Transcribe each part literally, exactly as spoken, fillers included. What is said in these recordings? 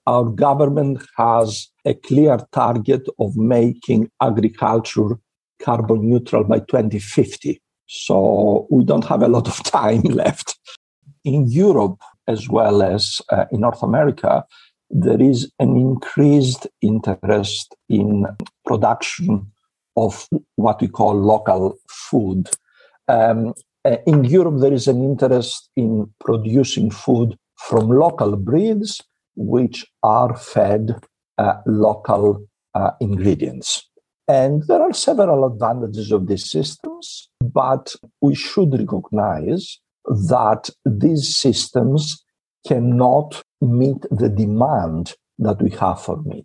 our government has a clear target of making agriculture carbon neutral by twenty fifty. So we don't have a lot of time left. In Europe, as well as uh, in North America, there is an increased interest in production of what we call local food. Um, in Europe, there is an interest in producing food from local breeds, which are fed uh, local uh, ingredients. And there are several advantages of these systems, but we should recognize that these systems cannot meet the demand that we have for meat.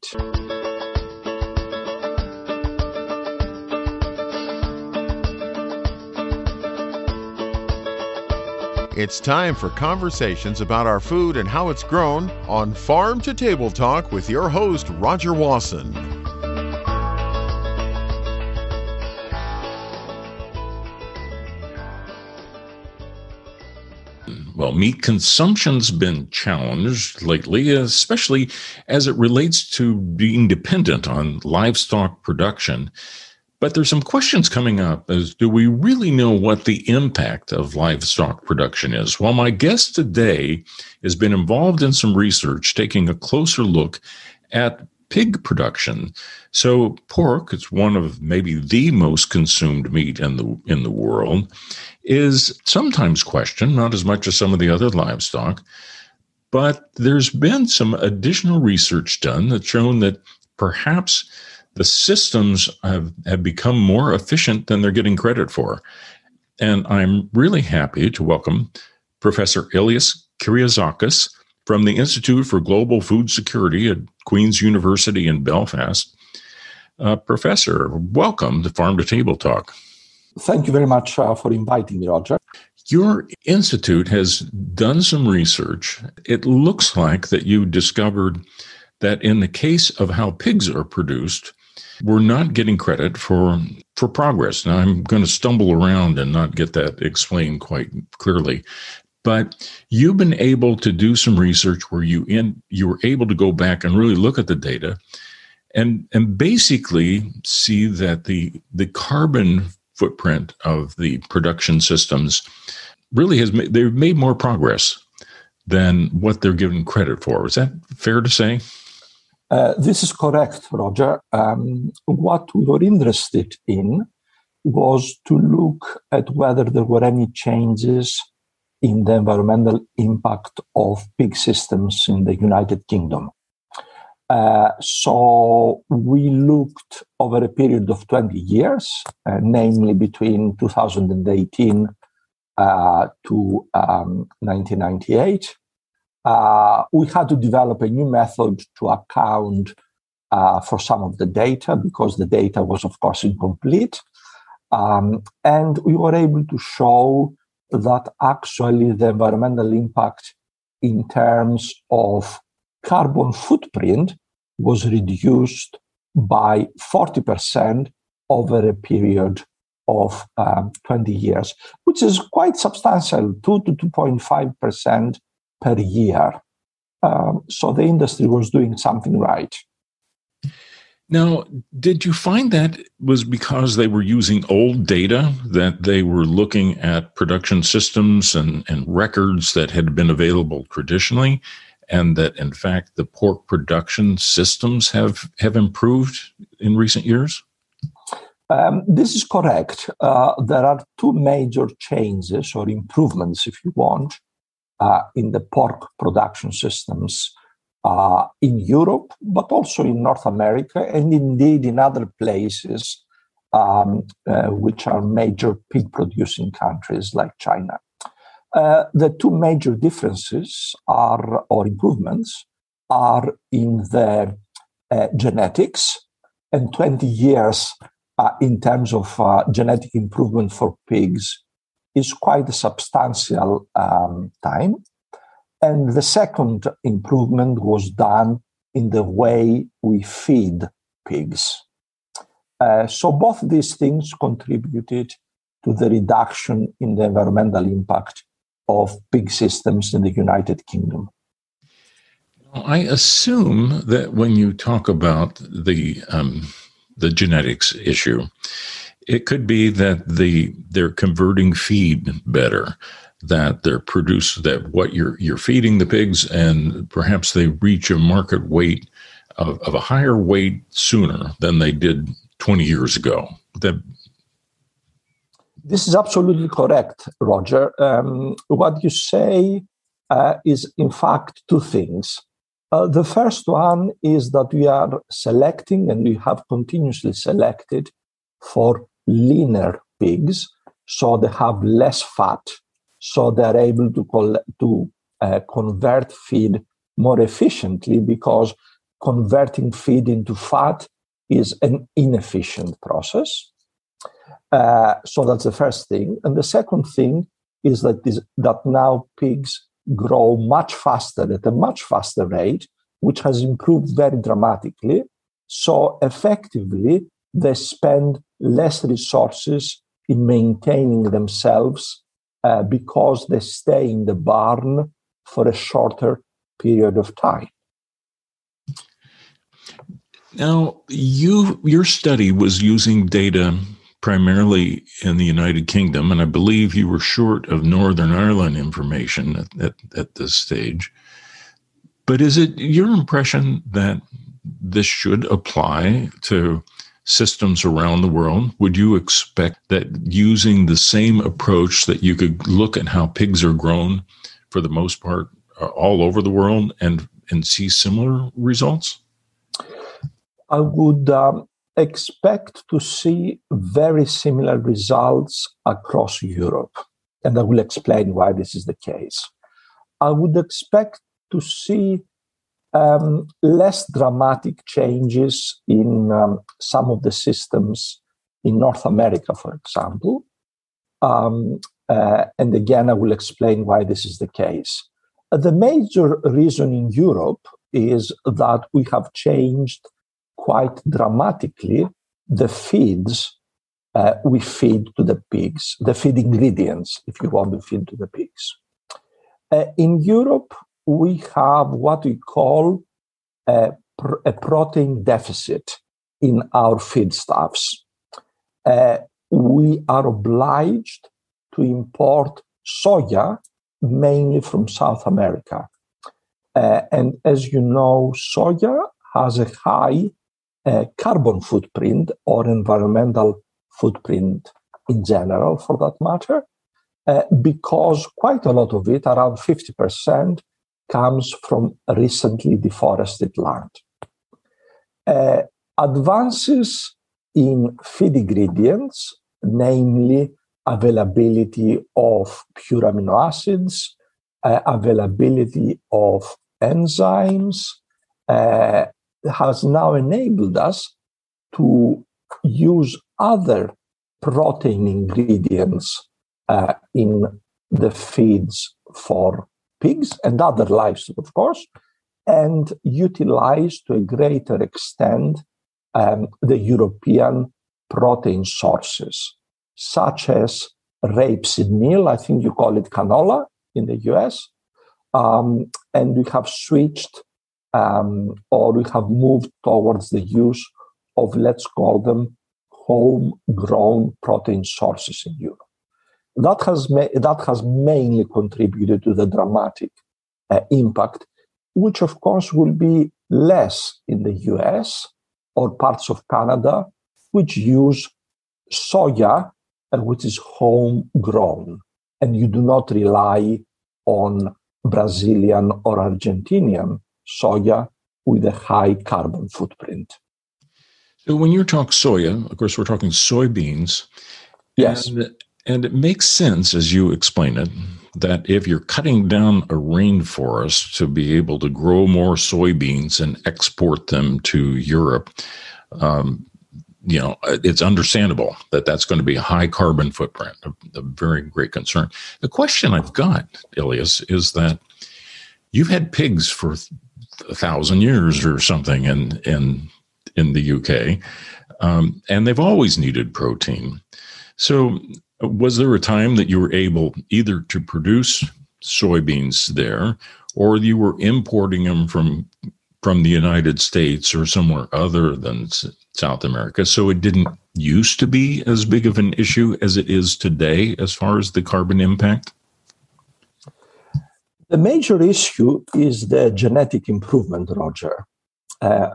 It's time for conversations about our food and how it's grown on Farm to Table Talk with your host, Roger Wasson. Well, meat consumption's been challenged lately, especially as it relates to being dependent on livestock production. But there's some questions coming up as do we really know what the impact of livestock production is? Well, my guest today has been involved in some research taking a closer look at pig production. So pork, it's one of maybe the most consumed meat in the in the world, is sometimes questioned, not as much as some of the other livestock, but there's been some additional research done that's shown that perhaps the systems have, have become more efficient than they're getting credit for. And I'm really happy to welcome Professor Ilias Kyriazakis from the Institute for Global Food Security at Queen's University in Belfast. Uh, Professor, welcome to Farm to Table Talk. Thank you very much uh, for inviting me, Roger. Your institute has done some research. It looks like that you discovered that in the case of how pigs are produced, we're not getting credit for for progress. Now, I'm going to stumble around and not get that explained quite clearly. But you've been able to do some research where you in you were able to go back and really look at the data and, and basically see that the the carbon footprint of the production systems really has made, they've made more progress than what they're given credit for. Is that fair to say? Uh, this is correct, Roger. Um, what we were interested in was to look at whether there were any changes in the environmental impact of pig systems in the United Kingdom. Uh, so we looked over a period of twenty years, uh, namely between two thousand eighteen uh, to um, nineteen ninety-eight. Uh, we had to develop a new method to account uh, for some of the data because the data was, of course, incomplete. Um, and we were able to show that actually the environmental impact in terms of carbon footprint was reduced by forty percent over a period of um, twenty years, which is quite substantial, two to two point five percent per year. Um, so the industry was doing something right. Now, did you find that was because they were using old data, that they were looking at production systems and, and records that had been available traditionally, and that, in fact, the pork production systems have, have improved in recent years? Um, this is correct. Uh, there are two major changes or improvements, if you want, uh, in the pork production systems uh, in Europe, but also in North America, and indeed in other places um, uh, which are major pig-producing countries like China. Uh, the two major differences are, or improvements, are in the uh, genetics, and twenty years uh, in terms of uh, genetic improvement for pigs is quite a substantial um, time. And the second improvement was done in the way we feed pigs. Uh, so both these things contributed to the reduction in the environmental impact of pig systems in the United Kingdom. I assume that when you talk about the um, the genetics issue, it could be that the they're converting feed better, that they're produce that what you're you're feeding the pigs, and perhaps they reach a market weight of, of a higher weight sooner than they did twenty years ago. That This is absolutely correct, Roger. Um, what you say uh, is, in fact, two things. Uh, the first one is that we are selecting, and we have continuously selected for leaner pigs, so they have less fat, so they're able to, col- to uh, convert feed more efficiently, because converting feed into fat is an inefficient process. Uh, so that's the first thing. And the second thing is that, this, that now pigs grow much faster, at a much faster rate, which has improved very dramatically. So effectively, they spend less resources in maintaining themselves uh, because they stay in the barn for a shorter period of time. Now, you your study was using data primarily in the United Kingdom, and I believe you were short of Northern Ireland information at, at, at this stage. But is it your impression that this should apply to systems around the world? Would you expect that using the same approach that you could look at how pigs are grown for the most part all over the world and, and see similar results? I would um, expect to see very similar results across Europe, and I will explain why this is the case. I would expect to see um, less dramatic changes in um, some of the systems in North America, for example. Um, uh, and again, I will explain why this is the case. Uh, the major reason in Europe is that we have changed quite dramatically the feeds uh, we feed to the pigs, the feed ingredients, if you want to feed to the pigs. Uh, in Europe, we have what we call a, pr- a protein deficit in our feedstuffs. Uh, we are obliged to import soya, mainly from South America. Uh, and as you know, soya has a high uh, carbon footprint or environmental footprint in general, for that matter, uh, because quite a lot of it, around fifty percent, comes from recently deforested land. Uh, advances in feed ingredients, namely availability of pure amino acids, uh, availability of enzymes, uh, has now enabled us to use other protein ingredients uh, in the feeds for pigs and other livestock, of course, and utilize to a greater extent um, the European protein sources, such as rapeseed meal, I think you call it canola in the U S, um, and we have switched um, or we have moved towards the use of, let's call them, homegrown protein sources in Europe. That has, ma- that has mainly contributed to the dramatic uh, impact, which of course will be less in the U S or parts of Canada, which use soya, uh, which is homegrown, and you do not rely on Brazilian or Argentinian soya with a high carbon footprint. So when you talk soya, of course, we're talking soybeans. Yes. And, and it makes sense, as you explain it, that if you're cutting down a rainforest to be able to grow more soybeans and export them to Europe, um, you know, it's understandable that that's going to be a high carbon footprint, a, a very great concern. The question I've got, Ilias, is that you've had pigs for a thousand years or something in in, in the U K, um, and they've always needed protein. So was there a time that you were able either to produce soybeans there, or you were importing them from from the United States or somewhere other than S- South America. So it didn't used to be as big of an issue as it is today as far as the carbon impact? The major issue is the genetic improvement, Roger. Uh,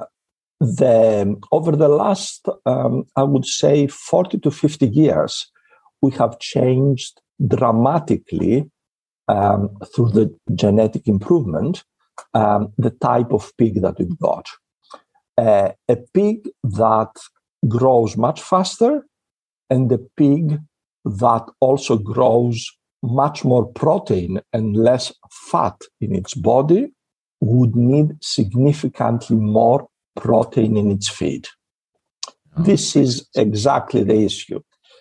the, over the last, um, I would say, forty to fifty years, we have changed dramatically um, through the genetic improvement um, the type of pig that we've got. Uh, a pig that grows much faster and a pig that also grows much more protein and less fat in its body would need significantly more protein in its feed. Oh. This is exactly the issue.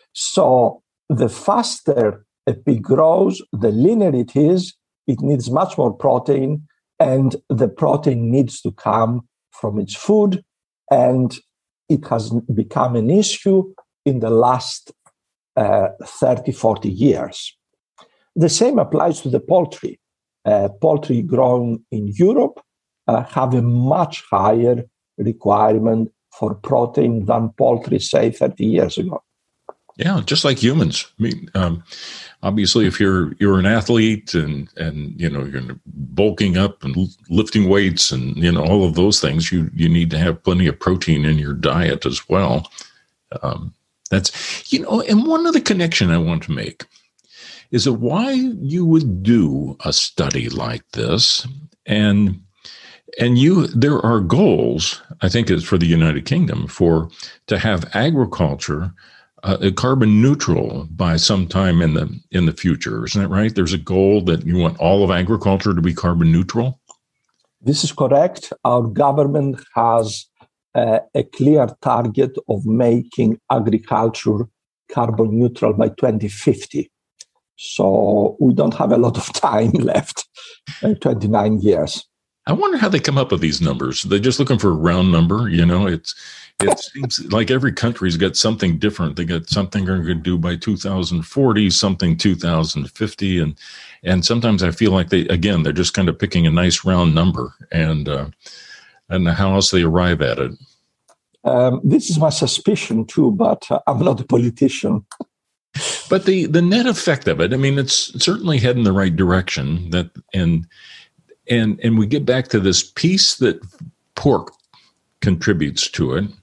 So the faster a pig grows, the leaner it is, it needs much more protein, and the protein needs to come from its food, and it has become an issue in the last uh, thirty, forty years. The same applies to the poultry. Uh, poultry grown in Europe uh, have a much higher requirement for protein than poultry, say, thirty years ago. Yeah, just like humans. I mean, um, obviously, if you're you're an athlete and and you know you're bulking up and lifting weights and you know all of those things, you you need to have plenty of protein in your diet as well. Um, that's you know, and one other connection I want to make is that why you would do a study like this, and and you there are goals. I think it's for the United Kingdom for to have agriculture Uh, carbon neutral by some time in the in the future, isn't that right? There's a goal that you want all of agriculture to be carbon neutral? This is correct. Our government has uh, a clear target of making agriculture carbon neutral by twenty fifty. So we don't have a lot of time left, uh, twenty-nine years. I wonder how they come up with these numbers. They're just looking for a round number, you know. It's it seems like every country's got something different. They got something they're going to do by two thousand forty, something two thousand fifty, and and sometimes I feel like they again they're just kind of picking a nice round number, and uh, and how else they arrive at it. Um, this is my suspicion too, but uh, I'm not a politician. But the the net effect of it, I mean, it's certainly heading the right direction. That and. And and we get back to this piece that pork contributes to it.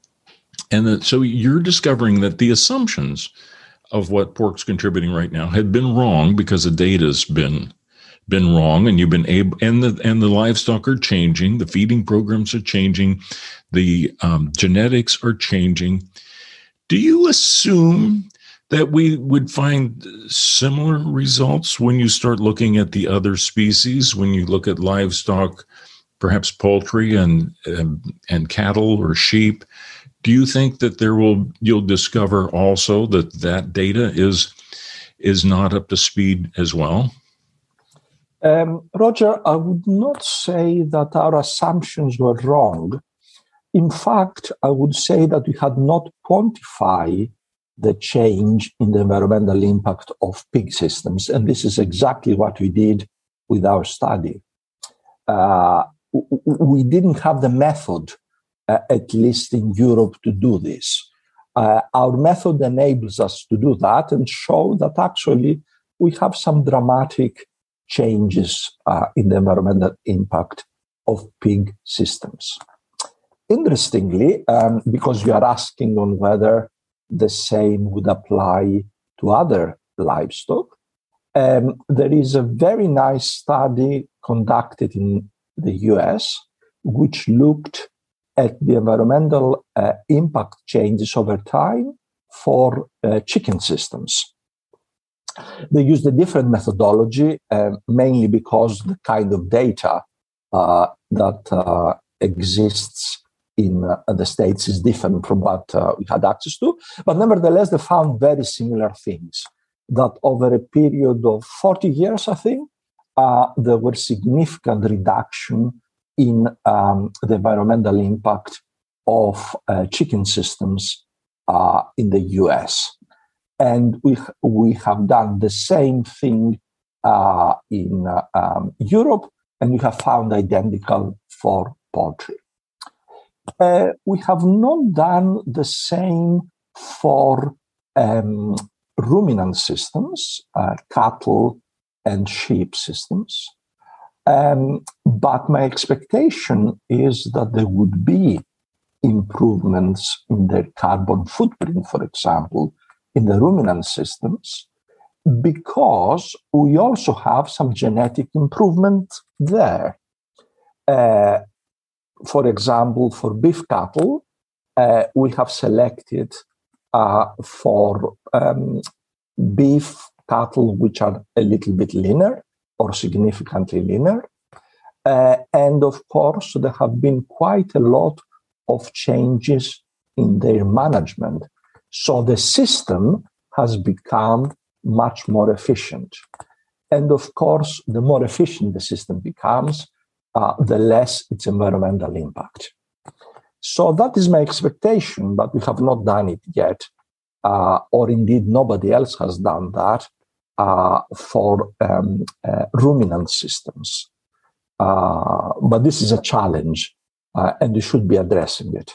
And that, so you're discovering that the assumptions of what pork's contributing right now had been wrong because the data's been been wrong, and you've been able, and the and the livestock are changing, the feeding programs are changing, the um, genetics are changing. Do you assume that we would find similar results when you start looking at the other species, when you look at livestock, perhaps poultry and and, and cattle or sheep? Do you think that there will you'll discover also that that data is is not up to speed as well? Um, Roger, I would not say that our assumptions were wrong. In fact, I would say that we had not quantified the change in the environmental impact of pig systems. And this is exactly what we did with our study. Uh, we didn't have the method, uh, at least in Europe, to do this. Uh, our method enables us to do that and show that actually we have some dramatic changes uh, in the environmental impact of pig systems. Interestingly, um, because you are asking on whether the same would apply to other livestock, um, there is a very nice study conducted in the U S which looked at the environmental uh, impact changes over time for uh, chicken systems. They used a different methodology, uh, mainly because the kind of data uh, that uh, exists in uh, the States is different from what uh, we had access to. But nevertheless, they found very similar things, that over a period of forty years, I think, uh, there were significant reduction in um, the environmental impact of uh, chicken systems uh, in the U S. And we, we have done the same thing uh, in uh, um, Europe, and we have found identical for poultry. Uh, we have not done the same for um, ruminant systems, uh, cattle and sheep systems. Um, but my expectation is that there would be improvements in their carbon footprint, for example, in the ruminant systems, because we also have some genetic improvement there. Uh, for example, for beef cattle, uh, we have selected uh, for um, beef cattle which are a little bit leaner or significantly leaner. Uh, and of course, there have been quite a lot of changes in their management. So the system has become much more efficient. And of course, the more efficient the system becomes, uh, the less its environmental impact. So that is my expectation, but we have not done it yet, uh, or indeed nobody else has done that uh, for um, uh, ruminant systems. Uh, but this is a challenge, uh, and we should be addressing it.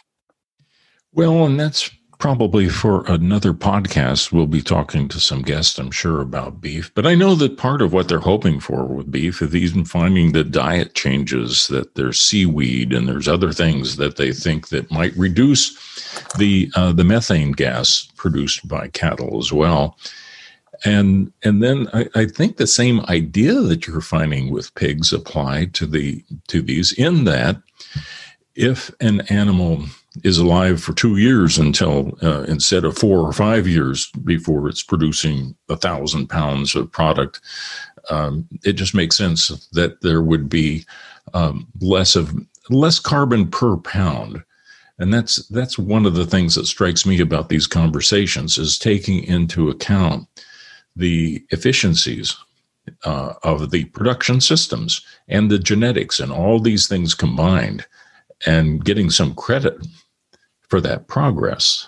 Well, and that's probably for another podcast. We'll be talking to some guests, I'm sure, about beef. But I know that part of what they're hoping for with beef is even finding the diet changes, that there's seaweed and there's other things that they think that might reduce the uh, the methane gas produced by cattle as well. And and then I, I think the same idea that you're finding with pigs apply to the to these, in that if an animal is alive for two years until uh, instead of four or five years before it's producing a thousand pounds of product, um, it just makes sense that there would be um, less of less carbon per pound. And that's that's one of the things that strikes me about these conversations, is taking into account the efficiencies uh, of the production systems and the genetics and all these things combined, and getting some credit for that progress.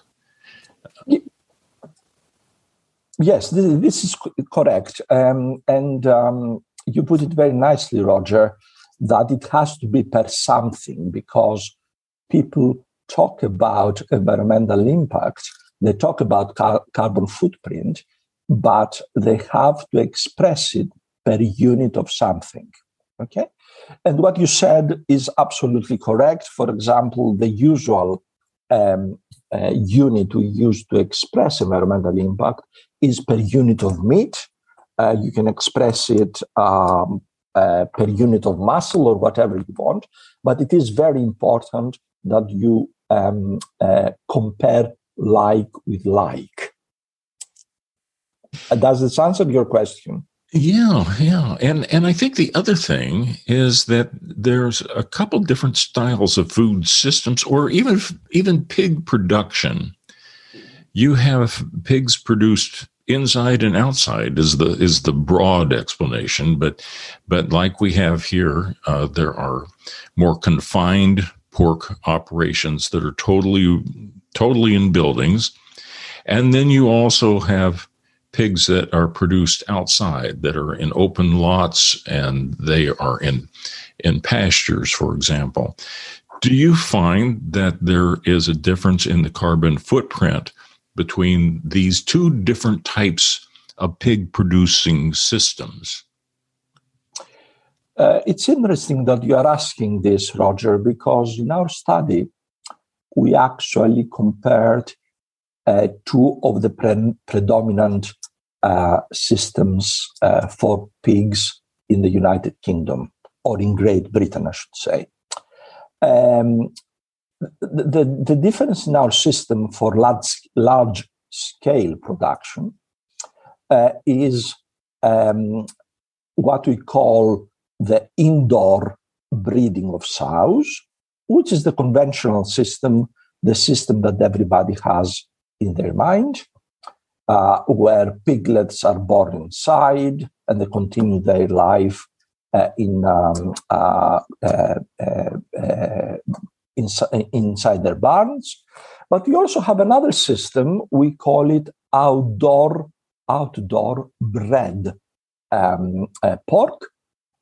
Yes, this is correct. Um, and um, you put it very nicely, Roger, that it has to be per something, because people talk about environmental impact, they talk about car- carbon footprint, but they have to express it per unit of something, okay? And what you said is absolutely correct. For example, the usual um, uh, unit we use to express environmental impact is per unit of meat. Uh, you can express it um, uh, per unit of muscle or whatever you want, but it is very important that you um, uh, compare like with like. Does this answer your question? Yeah, yeah. And and I think the other thing is that there's a couple different styles of food systems, or even even pig production. You have pigs produced inside and outside is the is the broad explanation, but but like we have here, uh, there are more confined pork operations that are totally totally in buildings, and then you also have pigs that are produced outside, that are in open lots, and they are in in pastures, for example. Do you find that there is a difference in the carbon footprint between these two different types of pig producing systems? Uh, it's interesting that you are asking this, Roger, because in our study, we actually compared uh, two of the pre- predominant uh, systems uh, for pigs in the United Kingdom, or in Great Britain, I should say. Um, the, the, the difference in our system for large, large scale production uh, is um, what we call the indoor breeding of sows, which is the conventional system, the system that everybody has in their mind, uh, where piglets are born inside and they continue their life uh, in um, uh, uh, uh, uh, inside, inside their barns. But we also have another system, we call it outdoor, outdoor bred um, uh, pork,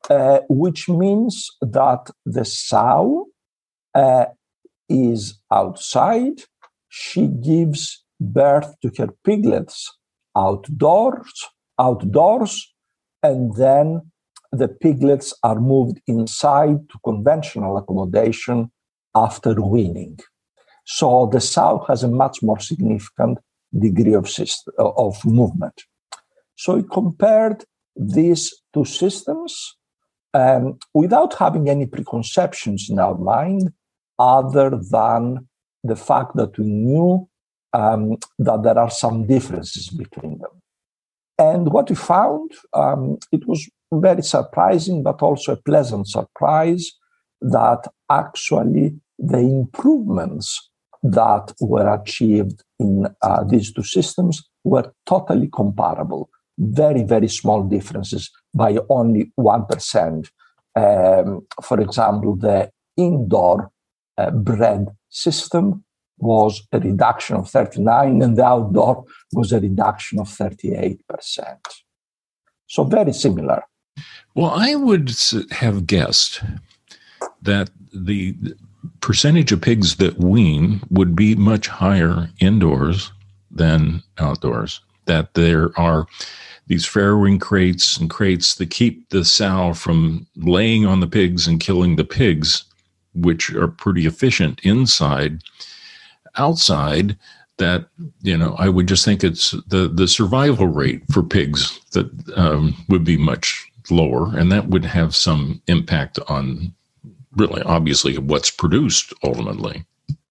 uh, which means that the sow uh, is outside. She gives birth to her piglets outdoors, outdoors, and then the piglets are moved inside to conventional accommodation after weaning. So the sow has a much more significant degree of, system, of movement. So we compared these two systems um, without having any preconceptions in our mind, other than the fact that we knew um, that there are some differences between them. And what we found, um, it was very surprising, but also a pleasant surprise, that actually the improvements that were achieved in uh, these two systems were totally comparable. Very, very small differences by only one percent. Um, for example, the indoor uh, bred system was a reduction of thirty-nine, and the outdoor was a reduction of thirty-eight percent. So very similar. Well, I would have guessed that the percentage of pigs that wean would be much higher indoors than outdoors, that there are these farrowing crates and crates that keep the sow from laying on the pigs and killing the pigs, which are pretty efficient inside. Outside, that, you know, I would just think it's the, the survival rate for pigs that um, would be much lower, and that would have some impact on really, obviously, what's produced ultimately.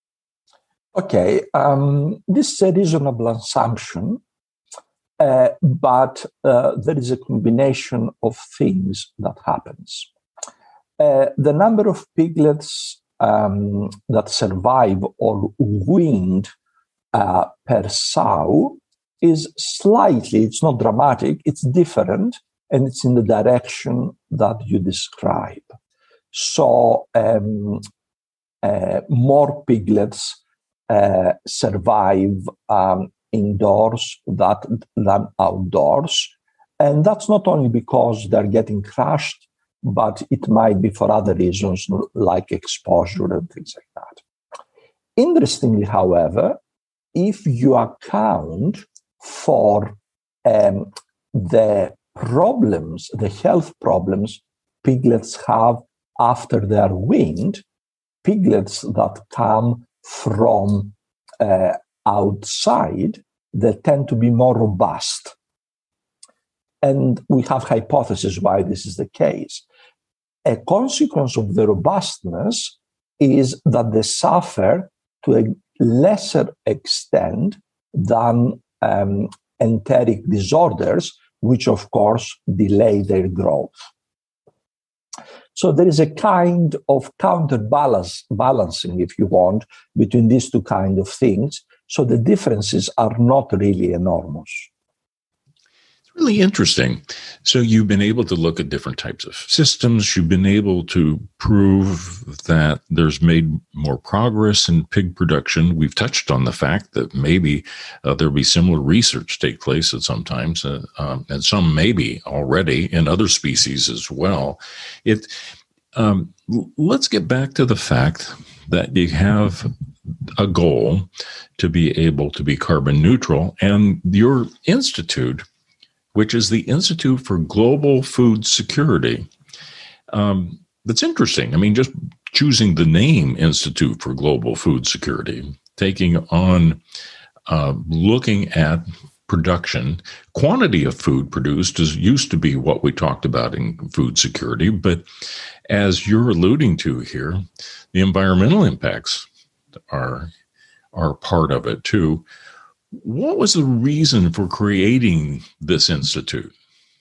Okay, um, this is a reasonable assumption, uh, but uh, there is a combination of things that happens. Uh, the number of piglets um, that survive or weaned uh, per sow is slightly, it's not dramatic, it's different, and it's in the direction that you describe. So um, uh, more piglets uh, survive um, indoors that, than outdoors. And that's not only because they're getting crushed, but it might be for other reasons like exposure and things like that. Interestingly, however, if you account for um, the problems, the health problems piglets have after they are weaned, piglets that come from uh, outside, they tend to be more robust. And we have hypotheses why this is the case. A consequence of the robustness is that they suffer to a lesser extent than um, enteric disorders, which of course delay their growth. So there is a kind of counterbalance, balancing, if you want, between these two kinds of things. So the differences are not really enormous. It's really interesting. So you've been able to look at different types of systems. You've been able to prove that there's made more progress in pig production. We've touched on the fact that maybe uh, there'll be similar research take place at some times, uh, um, and some maybe already in other species as well. It. Um, let's get back to the fact that you have a goal to be able to be carbon neutral, and your institute, which is the Institute for Global Food Security. Um, that's interesting. I mean, just choosing the name Institute for Global Food Security, taking on uh, looking at production, quantity of food produced is used to be what we talked about in food security, but as you're alluding to here, the environmental impacts are are part of it too. What was the reason for creating this institute?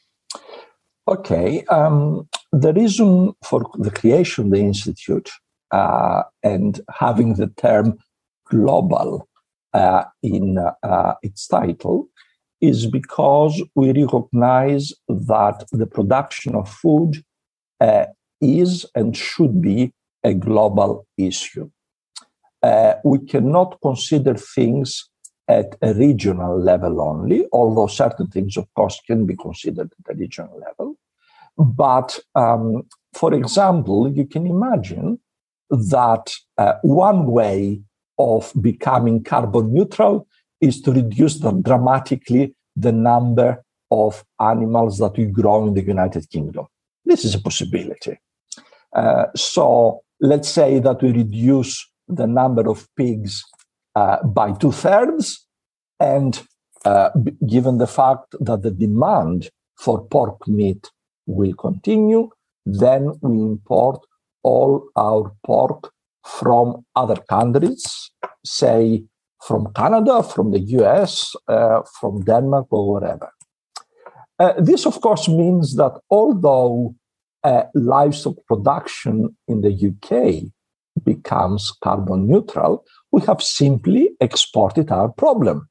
Okay, um, the reason for the creation of the institute uh, and having the term global uh, in uh, its title is because we recognize that the production of food uh, is and should be a global issue. Uh, we cannot consider things at a regional level only, although certain things, of course, can be considered at a regional level. But, um, for example, you can imagine that uh, one way of becoming carbon neutral is to reduce the, dramatically the number of animals that we grow in the United Kingdom. This is a possibility. Uh, so let's say that we reduce the number of pigs uh, by two-thirds, and uh, b- given the fact that the demand for pork meat will continue, then we import all our pork from other countries, say from Canada, from the U S, uh, from Denmark, or wherever. Uh, this, of course, means that although uh, livestock production in the U K becomes carbon neutral, we have simply exported our problem.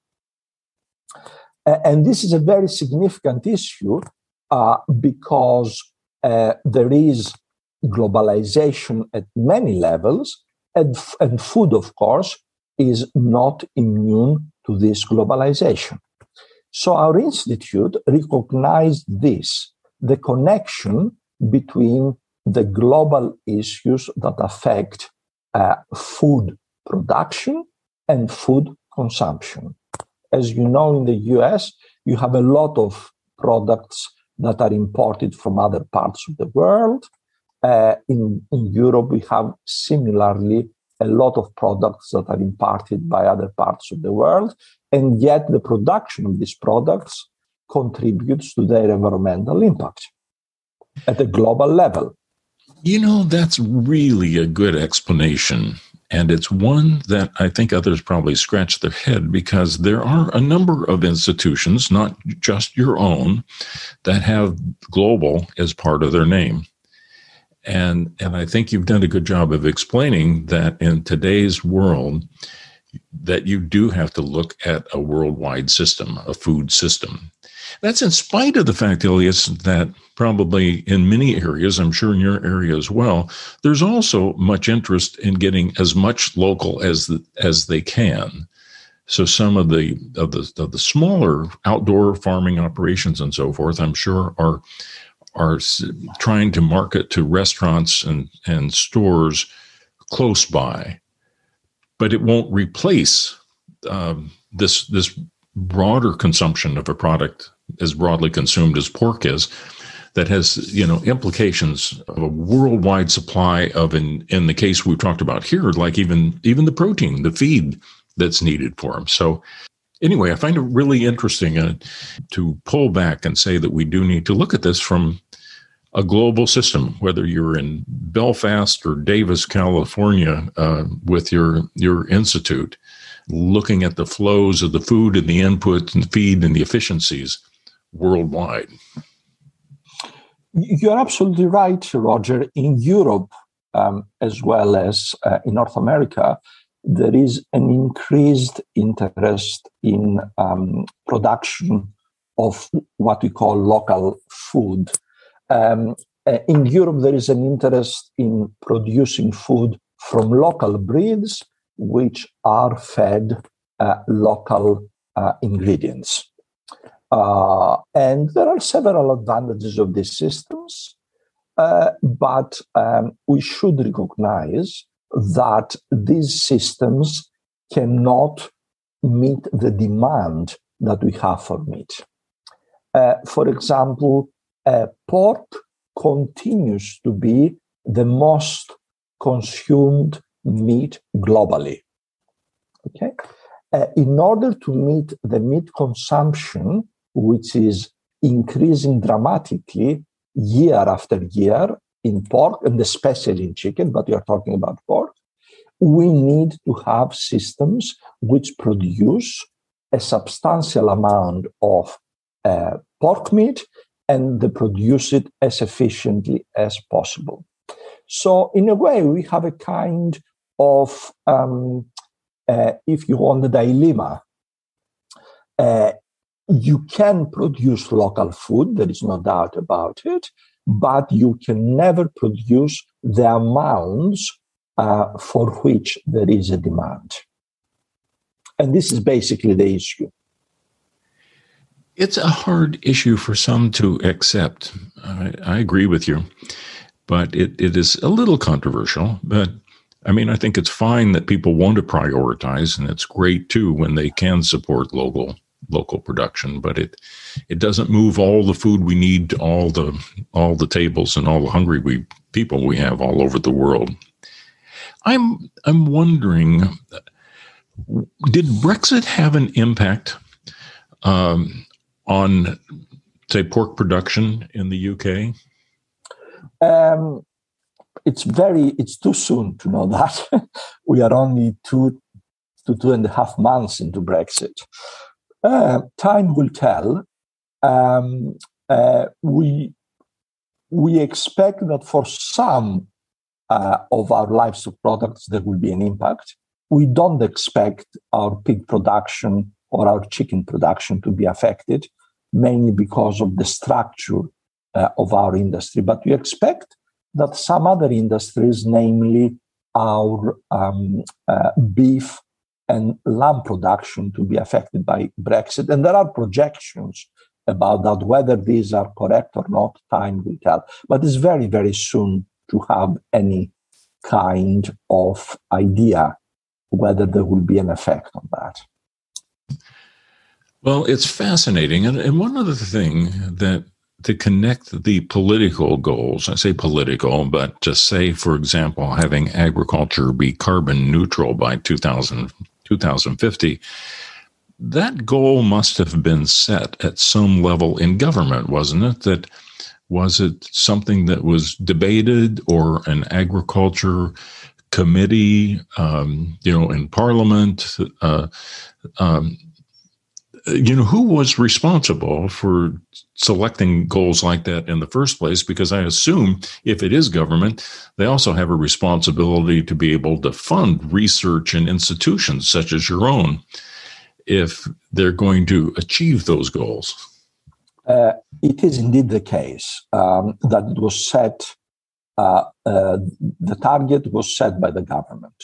Uh, and this is a very significant issue uh, because uh, there is globalization at many levels, and, and food, of course, is not immune to this globalization. So our institute recognized this, the connection between the global issues that affect uh, food production and food consumption. As you know, in the U S, you have a lot of products that are imported from other parts of the world. Uh, in, in Europe, we have similarly a lot of products that are imported by other parts of the world, and yet the production of these products contributes to their environmental impact at a global level. You know, that's really a good explanation. And it's one that I think others probably scratch their head, because there are a number of institutions, not just your own, that have global as part of their name. And and I think you've done a good job of explaining that in today's world, that you do have to look at a worldwide system, a food system. That's in spite of the fact, Ilias, that probably in many areas, I'm sure in your area as well, there's also much interest in getting as much local as the, as they can. So some of the of the of the smaller outdoor farming operations and so forth, I'm sure, are are trying to market to restaurants and, and stores close by. But it won't replace um, this this broader consumption of a product as broadly consumed as pork is, that has, you know, implications of a worldwide supply of, in, in the case we've talked about here, like even, even the protein, the feed that's needed for them. So anyway, I find it really interesting uh, to pull back and say that we do need to look at this from a global system, whether you're in Belfast or Davis, California, uh, with your, your institute, looking at the flows of the food and the input and the feed and the efficiencies worldwide. You're absolutely right, Roger. In Europe, um, as well as uh, in North America, there is an increased interest in um, production of what we call local food. Um, uh, in Europe, there is an interest in producing food from local breeds, which are fed uh, local uh, ingredients. Uh, and there are several advantages of these systems, uh, but um, we should recognize that these systems cannot meet the demand that we have for meat. Uh, for example, uh, pork continues to be the most consumed meat globally. Okay, uh, in order to meet the meat consumption, which is increasing dramatically year after year in pork, and especially in chicken, but we are talking about pork, we need to have systems which produce a substantial amount of uh, pork meat, and they produce it as efficiently as possible. So in a way, we have a kind of, um, uh, if you want, a dilemma. Uh, you can produce local food, there is no doubt about it, but you can never produce the amounts uh, for which there is a demand. And this is basically the issue. It's a hard issue for some to accept. I, I agree with you, but it, it is a little controversial. But I mean, I think it's fine that people want to prioritize, and it's great too when they can support local local production. But it it doesn't move all the food we need to all the all the tables and all the hungry we people we have all over the world. I'm I'm wondering, did Brexit have an impact um, on, say, pork production in the U K? Um, it's very, it's too soon to know that. We are only two to two and a half months into Brexit. Uh, time will tell. Um, uh, we we expect that for some uh, of our livestock products there will be an impact. We don't expect our pig production or our chicken production to be affected, mainly because of the structure uh, of our industry. But we expect that some other industries, namely our um, uh, beef and lamb production, to be affected by Brexit. And there are projections about that. Whether these are correct or not, time will tell. But it's very, very soon to have any kind of idea whether there will be an effect on that. Well, it's fascinating. And, and one other thing that to connect the political goals, I say political, but to say, for example, having agriculture be carbon neutral by two thousand, twenty fifty, that goal must have been set at some level in government, wasn't it? That was it something that was debated, or an agriculture committee, um, you know, in Parliament? Uh, um, you know, who was responsible for selecting goals like that in the first place? Because I assume if it is government, they also have a responsibility to be able to fund research and institutions such as your own if they're going to achieve those goals. Uh, it is indeed the case um, that it was set, uh, uh, the target was set by the government.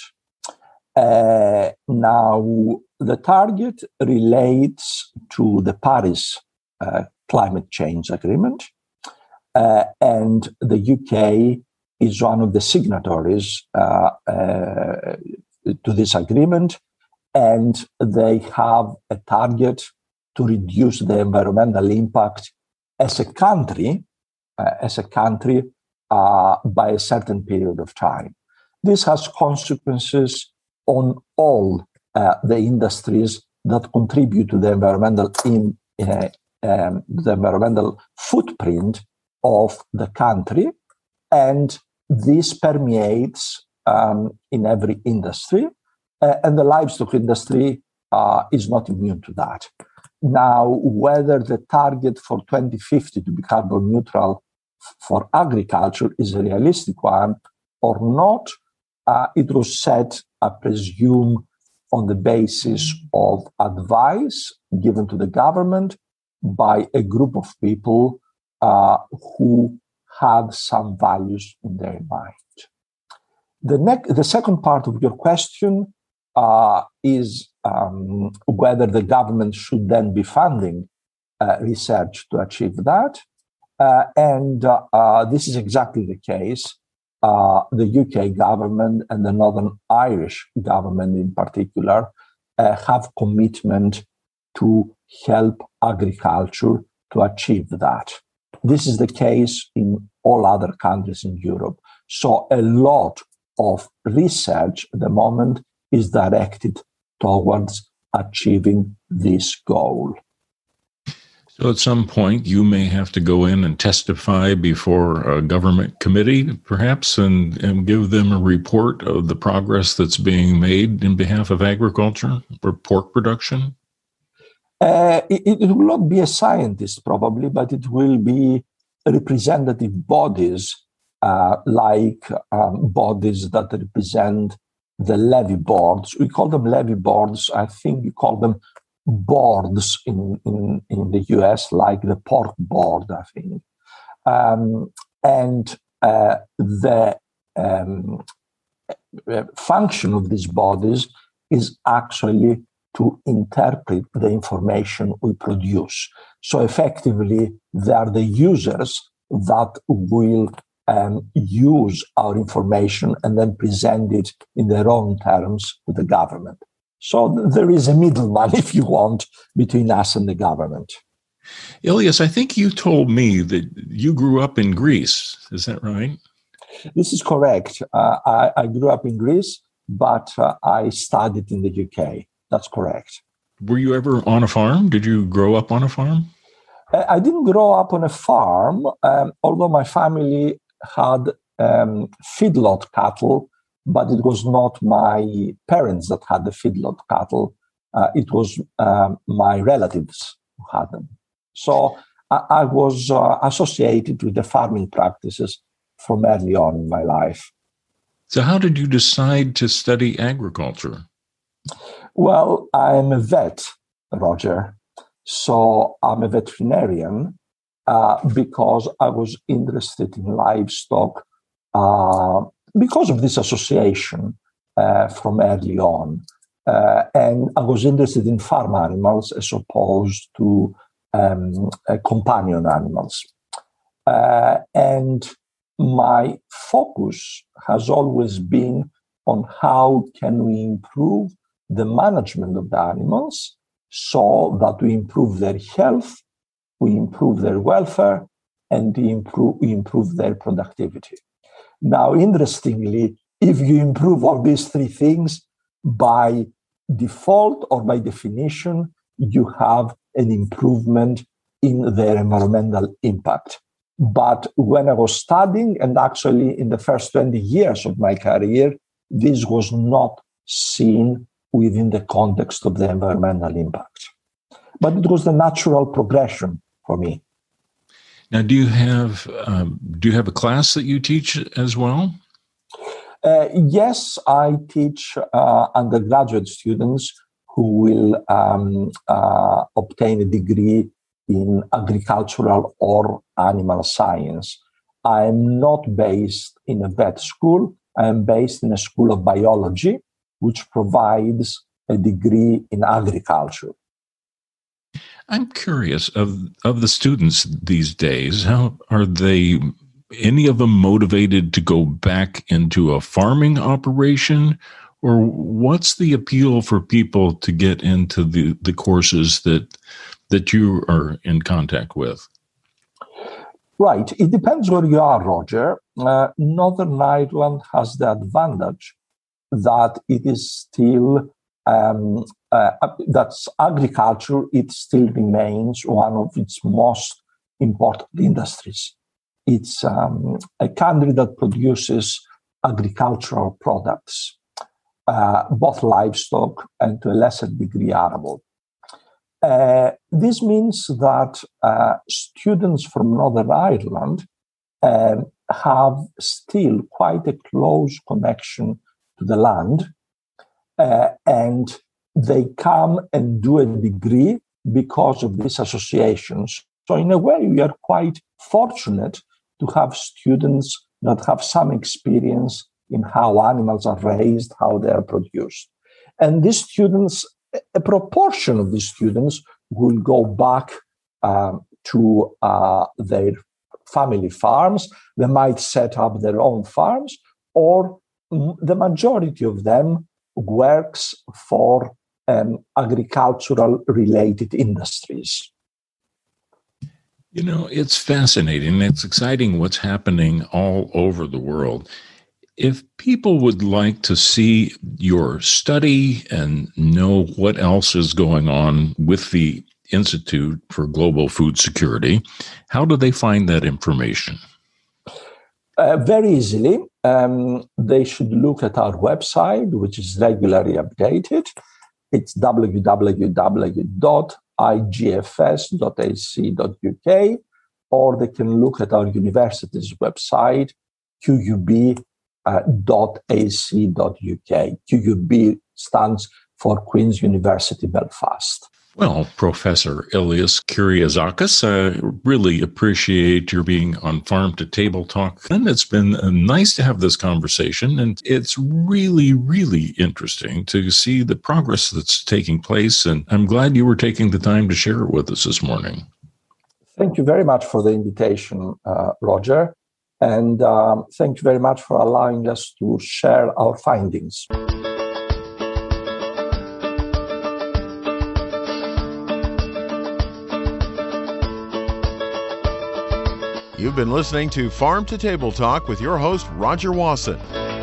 Uh, now, the target relates to the Paris uh, Climate Change Agreement, uh, and the U K is one of the signatories uh, uh, to this agreement, and they have a target to reduce the environmental impact as a country, uh, as a country uh, by a certain period of time. This has consequences on all uh, the industries that contribute to the environmental in, uh, um, the environmental footprint of the country, and this permeates um, in every industry, uh, and the livestock industry uh, is not immune to that. Now, whether the target for twenty fifty to be carbon neutral for agriculture is a realistic one or not, uh, it was set, I presume, on the basis of advice given to the government by a group of people uh, who had some values in their mind. The, ne- the second part of your question uh, is um, whether the government should then be funding uh, research to achieve that. Uh, and uh, uh, this is exactly the case. Uh, the U K government and the Northern Irish government in particular uh, have commitment to help agriculture to achieve that. This is the case in all other countries in Europe. So a lot of research at the moment is directed towards achieving this goal. So at some point, you may have to go in and testify before a government committee, perhaps, and, and give them a report of the progress that's being made in behalf of agriculture or pork production? Uh, it, it will not be a scientist, probably, but it will be representative bodies, uh, like um, bodies that represent the levy boards. We call them levy boards. I think we call them boards in, in, in the U S, like the pork board, I think. Um, and uh, the um, function of these bodies is actually to interpret the information we produce. So effectively, they are the users that will um, use our information and then present it in their own terms to the government. So th- there is a middleman, if you want, between us and the government. Ilias, I think you told me that you grew up in Greece. Is that right? This is correct. Uh, I, I grew up in Greece, but uh, I studied in the U K. That's correct. Were you ever on a farm? Did you grow up on a farm? I didn't grow up on a farm, um, although my family had um, feedlot cattle, but it was not my parents that had the feedlot cattle. Uh, it was um, my relatives who had them. So I, I was uh, associated with the farming practices from early on in my life. So how did you decide to study agriculture? Well, I'm a vet, Roger. So I'm a veterinarian uh, because I was interested in livestock uh, because of this association uh, from early on. Uh, and I was interested in farm animals as opposed to um, uh, companion animals. Uh, and my focus has always been on how can we improve the management of the animals so that we improve their health, we improve their welfare, and we improve, we improve their productivity. Now, interestingly, if you improve all these three things, by default or by definition, you have an improvement in their environmental impact. But when I was studying, and actually in the first twenty years of my career, this was not seen within the context of the environmental impact. But it was the natural progression for me. Now, do you have um, do you have a class that you teach as well? Uh, yes, I teach uh, undergraduate students who will um, uh, obtain a degree in agricultural or animal science. I am not based in a vet school. I am based in a school of biology, which provides a degree in agriculture. I'm curious of of the students these days. How are they? Any of them motivated to go back into a farming operation, or what's the appeal for people to get into the, the courses that that you are in contact with? Right. It depends where you are, Roger. Uh, Northern Ireland has the advantage that it is still, um, uh, that's agriculture, it still remains one of its most important industries. It's um, a country that produces agricultural products, uh, both livestock and to a lesser degree arable. Uh, this means that uh, students from Northern Ireland uh, have still quite a close connection to the land, uh, and they come and do a degree because of these associations. So in a way, we are quite fortunate to have students that have some experience in how animals are raised, how they are produced. And these students, a proportion of these students will go back um, to uh, their family farms. They might set up their own farms, or m- the majority of them works for um, agricultural related industries. You know, it's fascinating. It's exciting what's happening all over the world. If people would like to see your study and know what else is going on with the Institute for Global Food Security, how do they find that information? Uh, very easily. Um, they should look at our website, which is regularly updated. It's w w w dot i g f s dot a c dot u k, or they can look at our university's website, q u b dot a c dot u k. Q U B stands for Queen's University Belfast. Well, Professor Ilias Kyriazakis, I really appreciate your being on Farm to Table Talk. And it's been uh, nice to have this conversation. And it's really, really interesting to see the progress that's taking place. And I'm glad you were taking the time to share it with us this morning. Thank you very much for the invitation, uh, Roger. And um, thank you very much for allowing us to share our findings. You've been listening to Farm to Table Talk with your host, Roger Wasson.